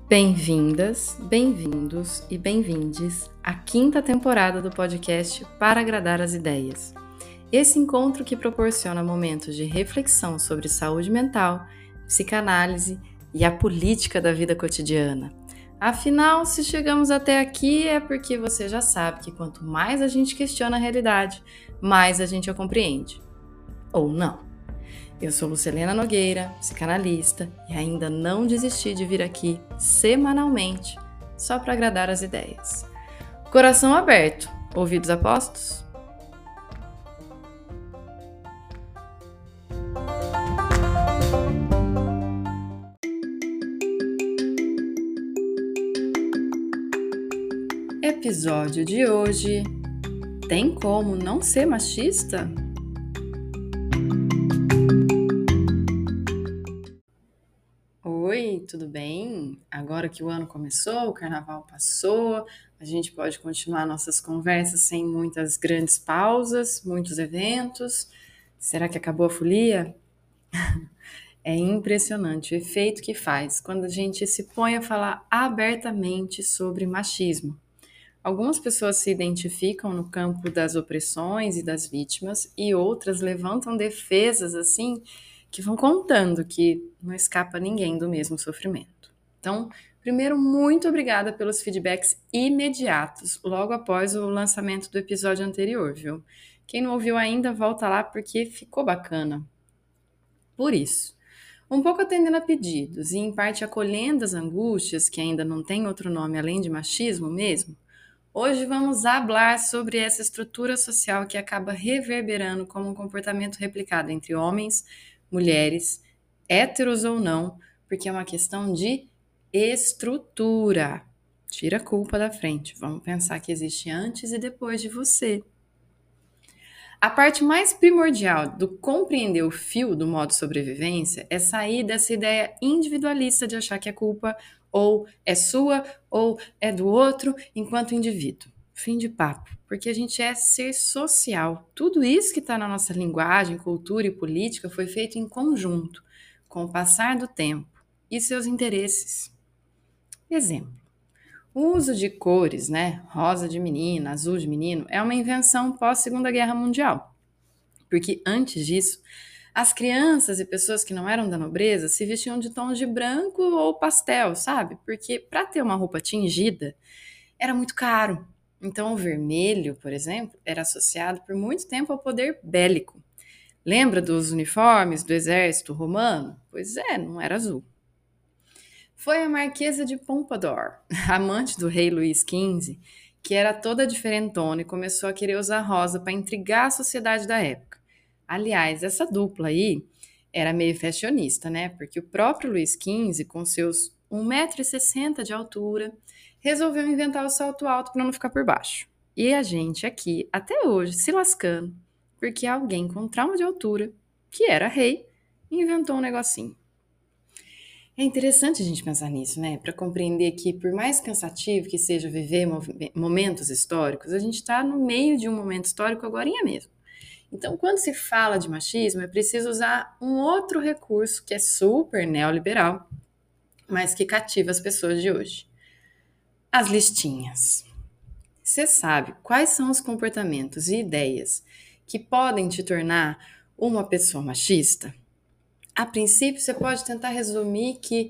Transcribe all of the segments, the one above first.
Bem-vindas, bem-vindos e bem-vindes à 5ª temporada do podcast Para Agradar as Ideias. Esse encontro que proporciona momentos de reflexão sobre saúde mental, psicanálise e a política da vida cotidiana. Afinal, se chegamos até aqui é porque você já sabe que quanto mais a gente questiona a realidade, mais a gente a compreende. Ou não. Eu sou Lucilena Nogueira, psicanalista, e ainda não desisti de vir aqui semanalmente, só para agradar as ideias. Coração aberto, ouvidos apostos? Episódio de hoje: tem como não ser machista? Oi, tudo bem? Agora que o ano começou, o carnaval passou, a gente pode continuar nossas conversas sem muitas grandes pausas, muitos eventos. Será que acabou a folia? É impressionante o efeito que faz quando a gente se põe a falar abertamente sobre machismo. Algumas pessoas se identificam no campo das opressões e das vítimas, e outras levantam defesas assim que vão contando que não escapa ninguém do mesmo sofrimento. Então, primeiro, muito obrigada pelos feedbacks imediatos, logo após o lançamento do episódio anterior, viu? Quem não ouviu ainda, volta lá porque ficou bacana. Por isso, um pouco atendendo a pedidos e em parte acolhendo as angústias, que ainda não tem outro nome além de machismo mesmo, hoje vamos falar sobre essa estrutura social que acaba reverberando como um comportamento replicado entre homens, mulheres, héteros ou não, porque é uma questão de estrutura. Tira a culpa da frente, vamos pensar que existe antes e depois de você. A parte mais primordial do compreender o fio do modo sobrevivência é sair dessa ideia individualista de achar que a culpa ou é sua ou é do outro enquanto indivíduo. Fim de papo, porque a gente é ser social. Tudo isso que está na nossa linguagem, cultura e política foi feito em conjunto, com o passar do tempo e seus interesses. Exemplo. O uso de cores, né? Rosa de menina, azul de menino, é uma invenção pós-Segunda Guerra Mundial. Porque antes disso, as crianças e pessoas que não eram da nobreza se vestiam de tons de branco ou pastel, sabe? Porque para ter uma roupa tingida era muito caro. Então o vermelho, por exemplo, era associado por muito tempo ao poder bélico. Lembra dos uniformes do exército romano? Pois é, não era azul. Foi a Marquesa de Pompadour, amante do rei Luís XV, que era toda diferentona e começou a querer usar rosa para intrigar a sociedade da época. Aliás, essa dupla aí era meio fashionista, né? Porque o próprio Luís XV, com seus 1,60 m de altura, resolveu inventar o salto alto para não ficar por baixo. E a gente aqui, até hoje, se lascando, porque alguém com trauma de altura, que era rei, inventou um negocinho. É interessante a gente pensar nisso, né? Para compreender que, por mais cansativo que seja viver momentos históricos, a gente está no meio de um momento histórico agorinha mesmo. Então, quando se fala de machismo, é preciso usar um outro recurso que é super neoliberal, mas que cativa as pessoas de hoje. As listinhas. Você sabe quais são os comportamentos e ideias que podem te tornar uma pessoa machista? A princípio, você pode tentar resumir que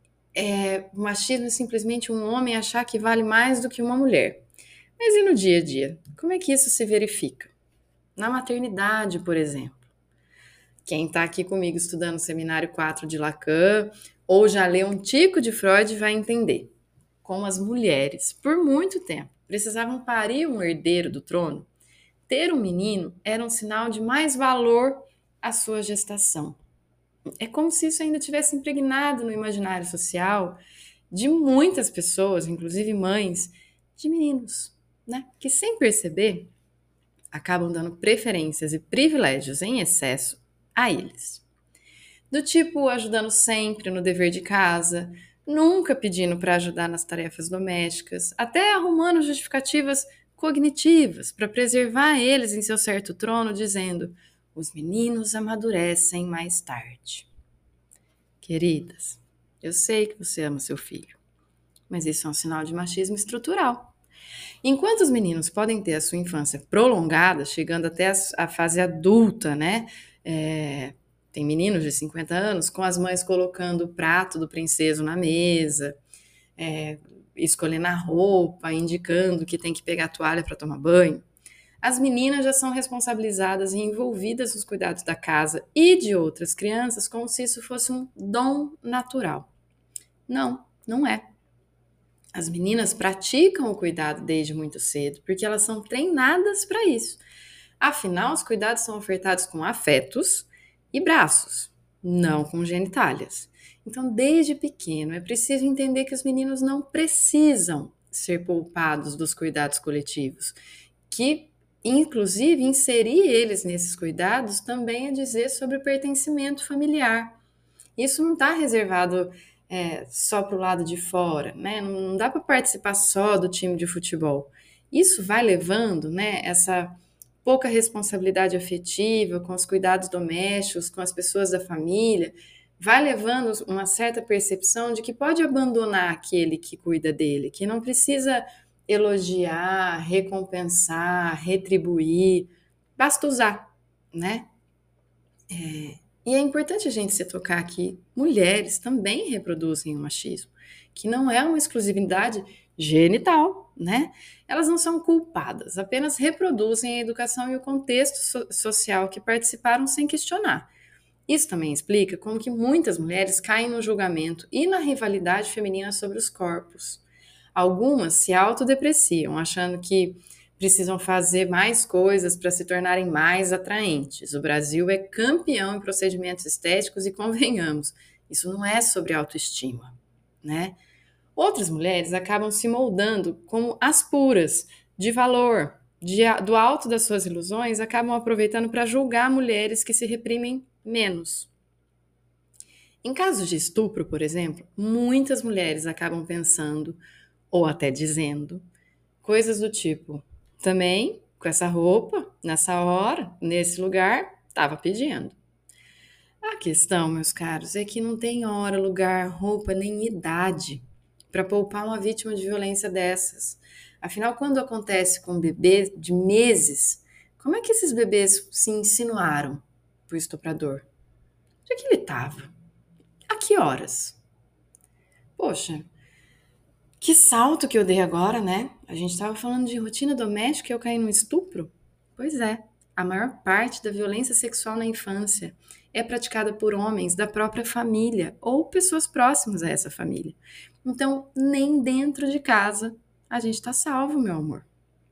o machismo é simplesmente um homem achar que vale mais do que uma mulher. Mas e no dia a dia? Como é que isso se verifica? Na maternidade, por exemplo. Quem está aqui comigo estudando o Seminário 4 de Lacan ou já leu um tico de Freud vai entender. Como as mulheres, por muito tempo, precisavam parir um herdeiro do trono, ter um menino era um sinal de mais valor à sua gestação. É como se isso ainda tivesse impregnado no imaginário social de muitas pessoas, inclusive mães, de meninos, né? Que sem perceber acabam dando preferências e privilégios em excesso a eles. Do tipo ajudando sempre no dever de casa, nunca pedindo para ajudar nas tarefas domésticas, até arrumando justificativas cognitivas para preservar eles em seu certo trono, dizendo: os meninos amadurecem mais tarde. Queridas, eu sei que você ama seu filho, mas isso é um sinal de machismo estrutural. Enquanto os meninos podem ter a sua infância prolongada, chegando até a fase adulta, né? Tem meninos de 50 anos com as mães colocando o prato do princeso na mesa, escolhendo a roupa, indicando que tem que pegar a toalha para tomar banho. As meninas já são responsabilizadas e envolvidas nos cuidados da casa e de outras crianças como se isso fosse um dom natural. Não, não é. As meninas praticam o cuidado desde muito cedo, porque elas são treinadas para isso. Afinal, os cuidados são ofertados com afetos e braços, não com genitálias. Então, desde pequeno, é preciso entender que os meninos não precisam ser poupados dos cuidados coletivos, que, inclusive, inserir eles nesses cuidados também é dizer sobre o pertencimento familiar. Isso não está reservado só para o lado de fora, né? Não dá para participar só do time de futebol. Isso vai levando, né, essa pouca responsabilidade afetiva com os cuidados domésticos, com as pessoas da família, vai levando uma certa percepção de que pode abandonar aquele que cuida dele, que não precisa elogiar, recompensar, retribuir, basta usar, né? E é importante a gente se tocar que mulheres também reproduzem o machismo, que não é uma exclusividade genital, né? Elas não são culpadas, apenas reproduzem a educação e o contexto social que participaram sem questionar. Isso também explica como que muitas mulheres caem no julgamento e na rivalidade feminina sobre os corpos. Algumas se autodepreciam, achando que precisam fazer mais coisas para se tornarem mais atraentes. O Brasil é campeão em procedimentos estéticos e convenhamos, isso não é sobre autoestima, né? Outras mulheres acabam se moldando como as puras, de valor, do alto das suas ilusões, acabam aproveitando para julgar mulheres que se reprimem menos. Em casos de estupro, por exemplo, muitas mulheres acabam pensando, ou até dizendo, coisas do tipo: também, com essa roupa, nessa hora, nesse lugar, estava pedindo. A questão, meus caros, é que não tem hora, lugar, roupa nem idade para poupar uma vítima de violência dessas. Afinal, quando acontece com um bebê de meses, como é que esses bebês se insinuaram para o estuprador? Onde é que ele estava? A que horas? Poxa, que salto que eu dei agora, né? A gente estava falando de rotina doméstica e eu caí num estupro? Pois é, a maior parte da violência sexual na infância é praticada por homens da própria família ou pessoas próximas a essa família. Então, nem dentro de casa a gente está salvo, meu amor.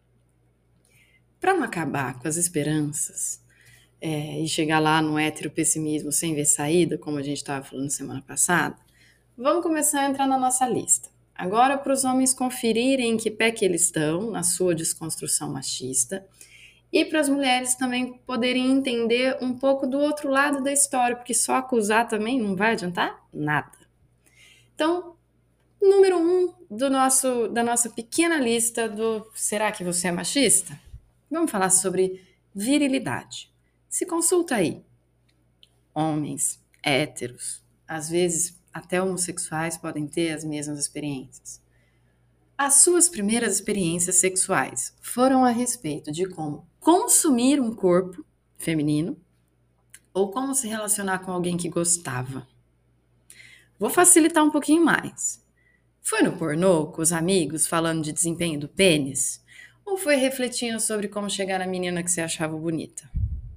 Para não acabar com as esperanças e chegar lá no heteropessimismo sem ver saída, como a gente estava falando semana passada, vamos começar a entrar na nossa lista. Agora, para os homens conferirem em que pé que eles estão na sua desconstrução machista e para as mulheres também poderem entender um pouco do outro lado da história, porque só acusar também não vai adiantar nada. Então, número 1 da nossa pequena lista do Será que você é machista? Vamos falar sobre virilidade. Se consulta aí. Homens, héteros, às vezes até homossexuais podem ter as mesmas experiências. As suas primeiras experiências sexuais foram a respeito de como consumir um corpo feminino ou como se relacionar com alguém que gostava. Vou facilitar um pouquinho mais. Foi no pornô, com os amigos, falando de desempenho do pênis? Ou foi refletindo sobre como chegar na menina que você achava bonita?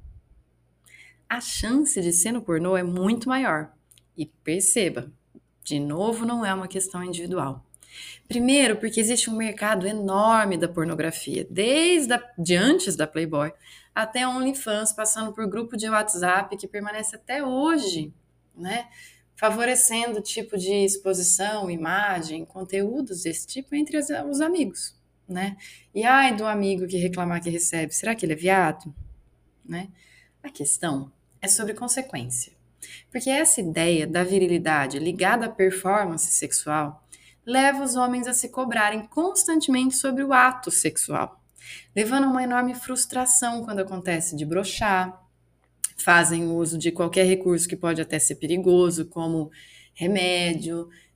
A chance de ser no pornô é muito maior. E perceba, de novo, não é uma questão individual. Primeiro, porque existe um mercado enorme da pornografia, de antes da Playboy até OnlyFans, passando por grupo de WhatsApp que permanece até hoje, né? Favorecendo o tipo de exposição, imagem, conteúdos desse tipo entre os amigos, né? E ai do amigo que reclamar que recebe, será que ele é viado? Né? A questão é sobre consequência. Porque essa ideia da virilidade ligada à performance sexual leva os homens a se cobrarem constantemente sobre o ato sexual, levando a uma enorme frustração quando acontece de broxar, fazem uso de qualquer recurso que pode até ser perigoso, como remédio,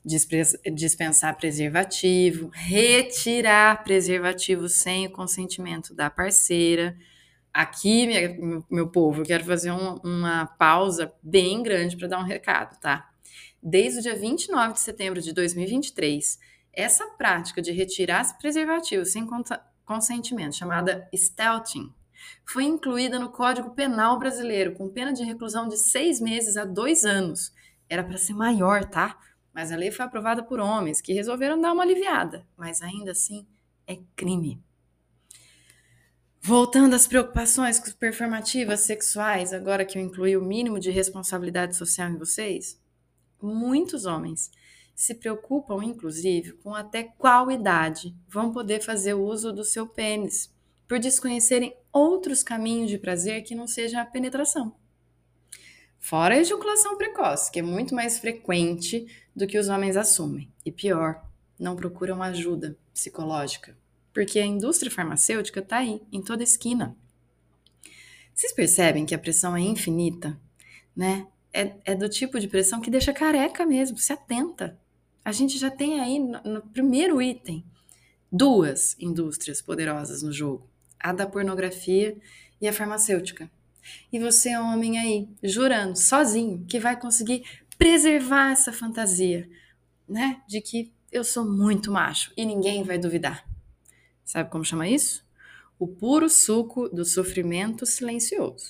dispensar preservativo, retirar preservativo sem o consentimento da parceira. Aqui, meu povo, eu quero fazer uma pausa bem grande para dar um recado, tá? Desde o dia 29 de setembro de 2023, essa prática de retirar preservativos sem consentimento, chamada stealthing, foi incluída no Código Penal brasileiro, com pena de reclusão de 6 meses a 2 anos. Era para ser maior, tá? Mas a lei foi aprovada por homens que resolveram dar uma aliviada, mas ainda assim é crime. Voltando às preocupações performativas sexuais, agora que eu incluí o mínimo de responsabilidade social em vocês, muitos homens se preocupam, inclusive, com até qual idade vão poder fazer o uso do seu pênis, por desconhecerem outros caminhos de prazer que não sejam a penetração. Fora a ejaculação precoce, que é muito mais frequente do que os homens assumem. E pior, não procuram ajuda psicológica, porque a indústria farmacêutica está aí, em toda esquina. Vocês percebem que a pressão é infinita, né? É do tipo de pressão que deixa careca mesmo, se atenta. A gente já tem aí no primeiro item 2 indústrias poderosas no jogo, a da pornografia e a farmacêutica. E você é um homem aí, jurando, sozinho, que vai conseguir preservar essa fantasia, né? De que eu sou muito macho e ninguém vai duvidar. Sabe como chama isso? O puro suco do sofrimento silencioso.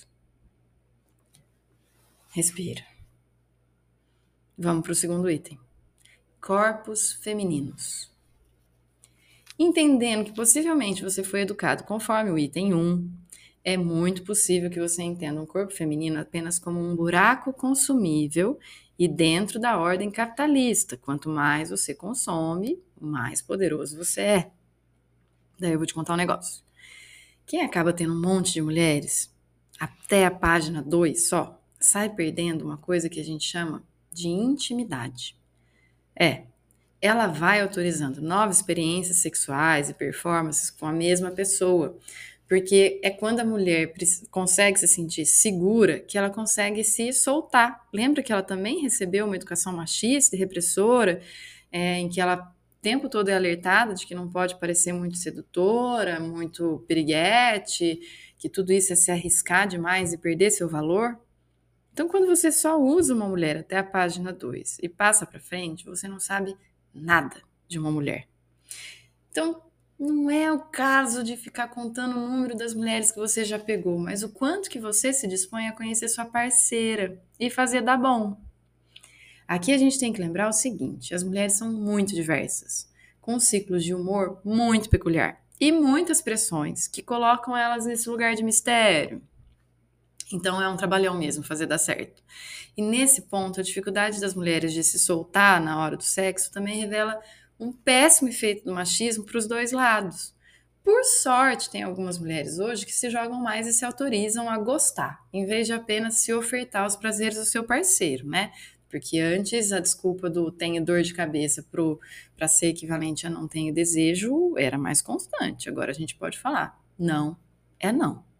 Respira. Vamos para o segundo item. Corpos femininos. Entendendo que possivelmente você foi educado conforme o item 1, é muito possível que você entenda um corpo feminino apenas como um buraco consumível e dentro da ordem capitalista. Quanto mais você consome, mais poderoso você é. Daí eu vou te contar um negócio. Quem acaba tendo um monte de mulheres, até a página 2 só, sai perdendo uma coisa que a gente chama de intimidade. Ela vai autorizando novas experiências sexuais e performances com a mesma pessoa, porque é quando a mulher consegue se sentir segura que ela consegue se soltar. Lembra que ela também recebeu uma educação machista e repressora, em que ela o tempo todo é alertada de que não pode parecer muito sedutora, muito piriguete, que tudo isso é se arriscar demais e perder seu valor? Então, quando você só usa uma mulher até a página 2 e passa para frente, você não sabe nada de uma mulher. Então, não é o caso de ficar contando o número das mulheres que você já pegou, mas o quanto que você se dispõe a conhecer sua parceira e fazer dar bom. Aqui a gente tem que lembrar o seguinte: as mulheres são muito diversas, com ciclos de humor muito peculiar e muitas pressões que colocam elas nesse lugar de mistério. Então é um trabalhão mesmo fazer dar certo. E nesse ponto, a dificuldade das mulheres de se soltar na hora do sexo também revela um péssimo efeito do machismo para os dois lados. Por sorte, tem algumas mulheres hoje que se jogam mais e se autorizam a gostar, em vez de apenas se ofertar aos prazeres do seu parceiro, né? Porque antes a desculpa do tenho dor de cabeça para ser equivalente a não tenho desejo era mais constante. Agora a gente pode falar, não é não.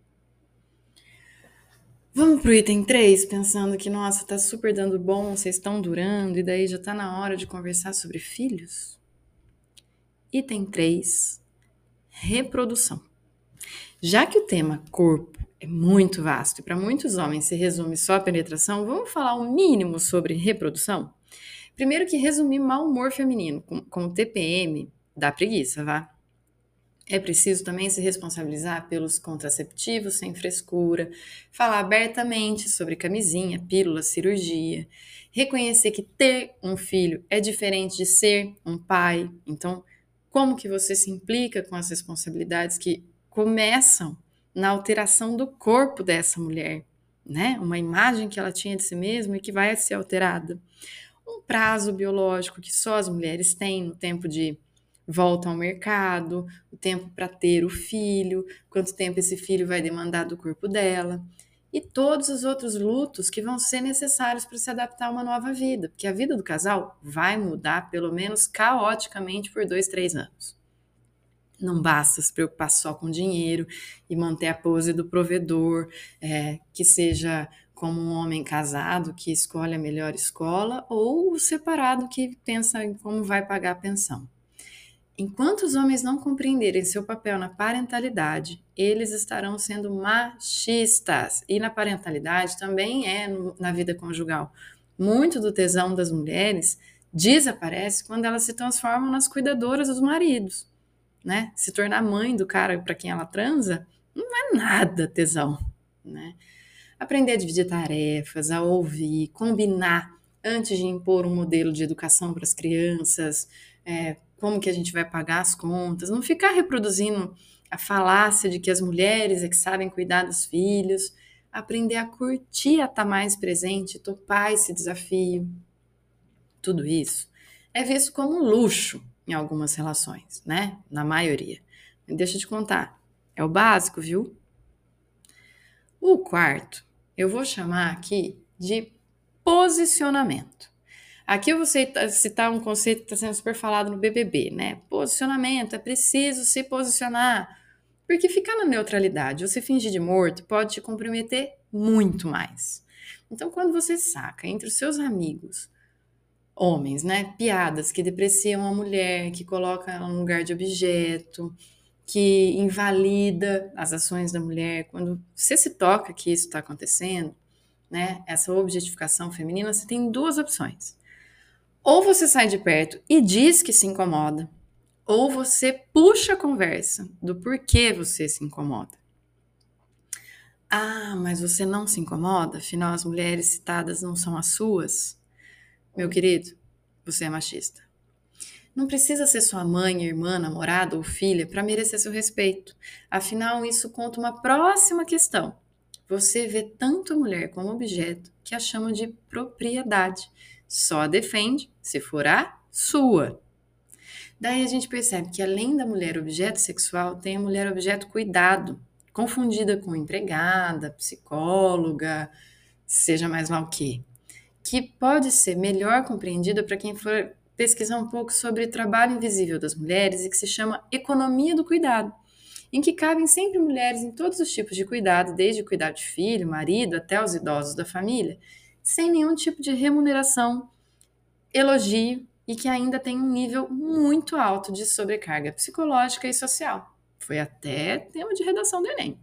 Vamos pro item 3, pensando que, nossa, tá super dando bom, vocês estão durando, e daí já tá na hora de conversar sobre filhos? Item 3, reprodução. Já que o tema corpo é muito vasto e para muitos homens se resume só a penetração, vamos falar o mínimo sobre reprodução? Primeiro que resumir mau humor feminino com TPM dá preguiça, vá? É preciso também se responsabilizar pelos contraceptivos sem frescura, falar abertamente sobre camisinha, pílula, cirurgia, reconhecer que ter um filho é diferente de ser um pai. Então, como que você se implica com as responsabilidades que começam na alteração do corpo dessa mulher, né? Uma imagem que ela tinha de si mesma e que vai ser alterada. Um prazo biológico que só as mulheres têm no tempo de volta ao mercado, o tempo para ter o filho, quanto tempo esse filho vai demandar do corpo dela, e todos os outros lutos que vão ser necessários para se adaptar a uma nova vida, porque a vida do casal vai mudar, pelo menos caoticamente, por 2, 3 anos. Não basta se preocupar só com dinheiro e manter a pose do provedor, que seja como um homem casado que escolhe a melhor escola ou o separado que pensa em como vai pagar a pensão. Enquanto os homens não compreenderem seu papel na parentalidade, eles estarão sendo machistas. E na parentalidade também na vida conjugal. Muito do tesão das mulheres desaparece quando elas se transformam nas cuidadoras dos maridos, né? Se tornar mãe do cara para quem ela transa não é nada tesão, né? Aprender a dividir tarefas, a ouvir, combinar antes de impor um modelo de educação para as crianças, como que a gente vai pagar as contas, não ficar reproduzindo a falácia de que as mulheres é que sabem cuidar dos filhos, aprender a curtir a estar mais presente, topar esse desafio. Tudo isso é visto como um luxo em algumas relações, né? Na maioria. Deixa eu te contar, é o básico, viu? O quarto, eu vou chamar aqui de posicionamento. Aqui eu vou citar um conceito que está sendo super falado no BBB, né? Posicionamento, é preciso se posicionar. Porque ficar na neutralidade ou se fingir de morto pode te comprometer muito mais. Então, quando você saca entre os seus amigos, homens, né? Piadas que depreciam a mulher, que coloca ela no lugar de objeto, que invalida as ações da mulher, quando você se toca que isso está acontecendo, né? Essa objetificação feminina, você tem duas opções. Ou você sai de perto e diz que se incomoda, ou você puxa a conversa do porquê você se incomoda. Ah, mas você não se incomoda? Afinal, as mulheres citadas não são as suas? Meu querido, você é machista. Não precisa ser sua mãe, irmã, namorada ou filha para merecer seu respeito. Afinal, isso conta uma próxima questão. Você vê tanto a mulher como objeto que a chama de propriedade. Só a defende se for a sua. Daí a gente percebe que além da mulher objeto sexual, tem a mulher objeto cuidado, confundida com empregada, psicóloga, seja mais lá o quê, que pode ser melhor compreendida para quem for pesquisar um pouco sobre o trabalho invisível das mulheres e que se chama economia do cuidado, em que cabem sempre mulheres em todos os tipos de cuidado, desde cuidar de filho, marido, até os idosos da família, sem nenhum tipo de remuneração, elogio e que ainda tem um nível muito alto de sobrecarga psicológica e social. Foi até tema de redação do Enem.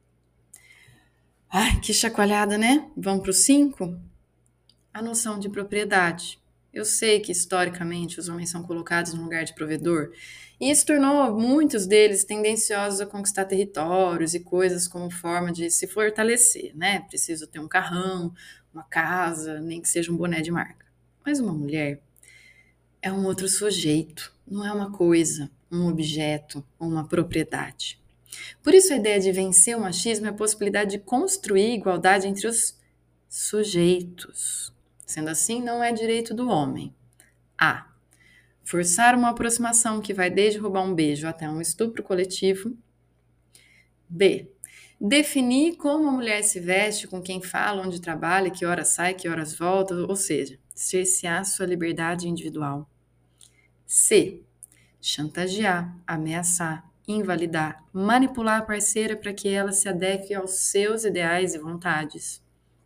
Ai, que chacoalhada, né? Vamos para o 5? A noção de propriedade. Eu sei que, historicamente, os homens são colocados no lugar de provedor, e isso tornou muitos deles tendenciosos a conquistar territórios e coisas como forma de se fortalecer, né? Preciso ter um carrão, uma casa, nem que seja um boné de marca. Mas uma mulher é um outro sujeito, não é uma coisa, um objeto ou uma propriedade. Por isso a ideia de vencer o machismo é a possibilidade de construir igualdade entre os sujeitos. Sendo assim, não é direito do homem. A. Forçar uma aproximação que vai desde roubar um beijo até um estupro coletivo. B. Definir como a mulher se veste, com quem fala, onde trabalha, que horas sai, que horas volta, ou seja, cercear sua liberdade individual. C. Chantagear, ameaçar, invalidar, manipular a parceira para que ela se adeque aos seus ideais e vontades.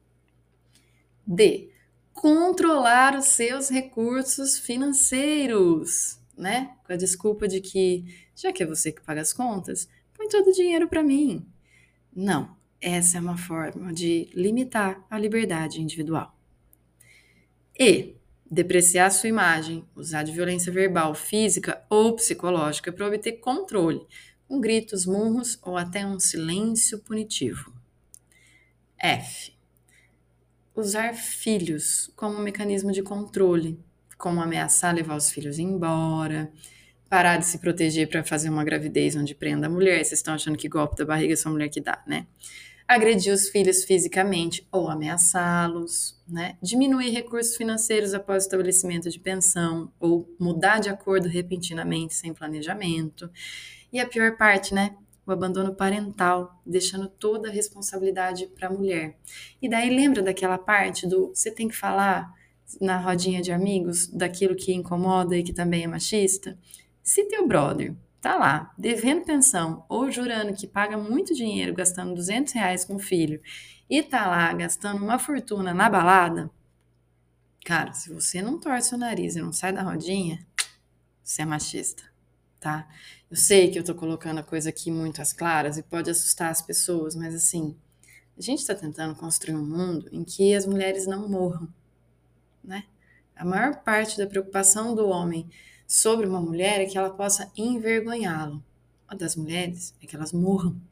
D. Controlar os seus recursos financeiros, né? Com a desculpa de que, já que é você que paga as contas, põe todo o dinheiro para mim. Não, essa é uma forma de limitar a liberdade individual. E. Depreciar sua imagem, usar de violência verbal, física ou psicológica para obter controle, com gritos, murros ou até um silêncio punitivo. F. Usar filhos como um mecanismo de controle, como ameaçar levar os filhos embora, parar de se proteger para fazer uma gravidez onde prenda a mulher. Vocês estão achando que golpe da barriga é só a mulher que dá, né? Agredir os filhos fisicamente ou ameaçá-los, né? Diminuir recursos financeiros após o estabelecimento de pensão ou mudar de acordo repentinamente sem planejamento. E a pior parte, né? O abandono parental, deixando toda a responsabilidade para a mulher. E daí lembra daquela parte do você tem que falar na rodinha de amigos daquilo que incomoda e que também é machista? Se teu brother tá lá, devendo pensão ou jurando que paga muito dinheiro gastando R$ 200 com o filho e tá lá gastando uma fortuna na balada, cara, se você não torce o nariz e não sai da rodinha, você é machista, tá? Eu sei que eu tô colocando a coisa aqui muito às claras e pode assustar as pessoas, mas assim, a gente está tentando construir um mundo em que as mulheres não morram, né? A maior parte da preocupação do homem sobre uma mulher é que ela possa envergonhá-lo. A das mulheres é que elas morram.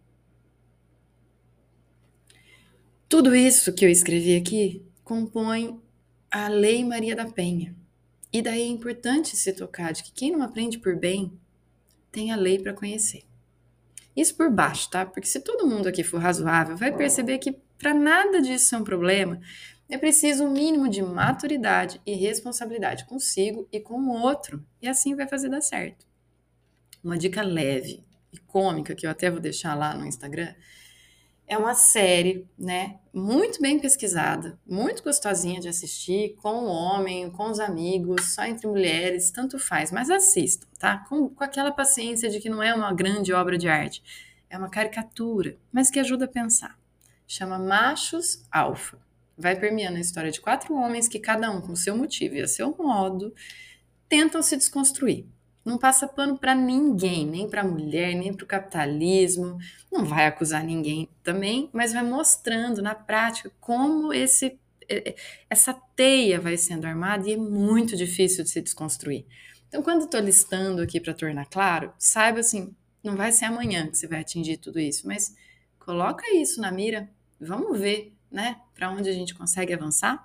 Tudo isso que eu escrevi aqui compõe a Lei Maria da Penha. E daí é importante se tocar de que quem não aprende por bem tem a lei para conhecer. Isso por baixo, tá? Porque se todo mundo aqui for razoável, vai perceber que para nada disso ser um problema, é preciso um mínimo de maturidade e responsabilidade consigo e com o outro. E assim vai fazer dar certo. Uma dica leve e cômica que eu até vou deixar lá no Instagram é uma série, né, muito bem pesquisada, muito gostosinha de assistir, com o homem, com os amigos, só entre mulheres, tanto faz, mas assistam, tá? Com aquela paciência de que não é uma grande obra de arte, é uma caricatura, mas que ajuda a pensar. Chama Machos Alfa. Vai permeando a história de 4 homens que cada um com seu motivo e a seu modo tentam se desconstruir. Não passa pano para ninguém, nem para a mulher, nem para o capitalismo. Não vai acusar ninguém também, mas vai mostrando na prática como essa teia vai sendo armada e é muito difícil de se desconstruir. Então, quando estou listando aqui para tornar claro, saiba assim, não vai ser amanhã que você vai atingir tudo isso, mas coloca isso na mira, vamos ver, né, para onde a gente consegue avançar.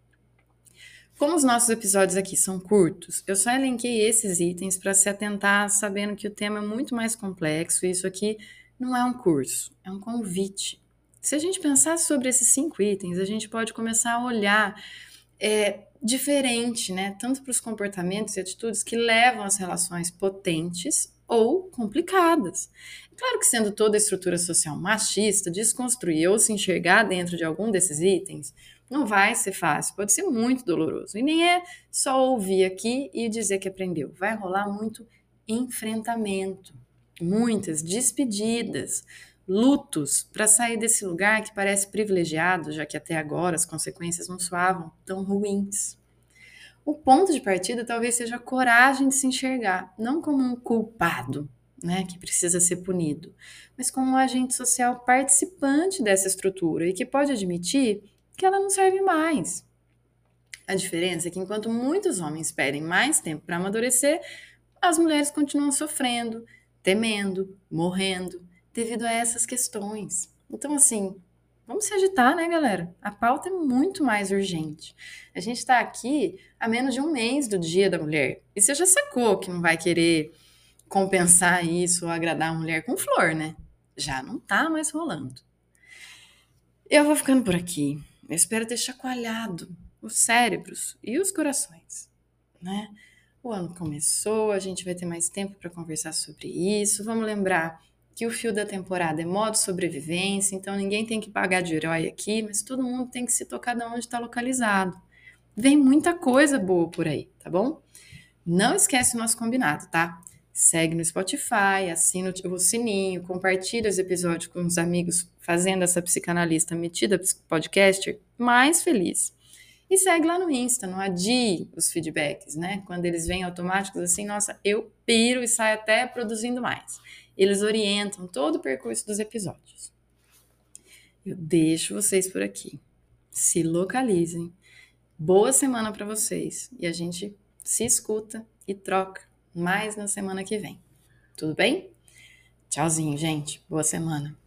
Como os nossos episódios aqui são curtos, eu só elenquei esses itens para se atentar, sabendo que o tema é muito mais complexo e isso aqui não é um curso, é um convite. Se a gente pensar sobre esses 5 itens, a gente pode começar a olhar diferente, né? Tanto para os comportamentos e atitudes que levam às relações potentes ou complicadas. Claro que sendo toda a estrutura social machista, desconstruir ou se enxergar dentro de algum desses itens não vai ser fácil, pode ser muito doloroso. E nem é só ouvir aqui e dizer que aprendeu. Vai rolar muito enfrentamento, muitas despedidas, lutos para sair desse lugar que parece privilegiado, já que até agora as consequências não soavam tão ruins. O ponto de partida talvez seja a coragem de se enxergar, não como um culpado, né, que precisa ser punido, mas como um agente social participante dessa estrutura e que pode admitir que ela não serve mais. A diferença é que enquanto muitos homens pedem mais tempo para amadurecer, as mulheres continuam sofrendo, temendo, morrendo, devido a essas questões. Então, assim, vamos se agitar, né, galera? A pauta é muito mais urgente. A gente está aqui há menos de um mês do Dia da Mulher. E você já sacou que não vai querer compensar isso ou agradar a mulher com flor, né? Já não tá mais rolando. Eu vou ficando por aqui. Eu espero ter chacoalhado os cérebros e os corações, né? O ano começou, a gente vai ter mais tempo para conversar sobre isso. Vamos lembrar que o fio da temporada é modo sobrevivência, então ninguém tem que pagar de herói aqui, mas todo mundo tem que se tocar de onde está localizado. Vem muita coisa boa por aí, tá bom? Não esquece o nosso combinado, tá? Segue no Spotify, assina o sininho, compartilha os episódios com os amigos, fazendo essa psicanalista metida podcaster mais feliz. E segue lá no Insta, não adie os feedbacks, né? Quando eles vêm automáticos assim, nossa, eu piro e saio até produzindo mais. Eles orientam todo o percurso dos episódios. Eu deixo vocês por aqui. Se localizem. Boa semana para vocês. E a gente se escuta e troca mais na semana que vem. Tudo bem? Tchauzinho, gente. Boa semana.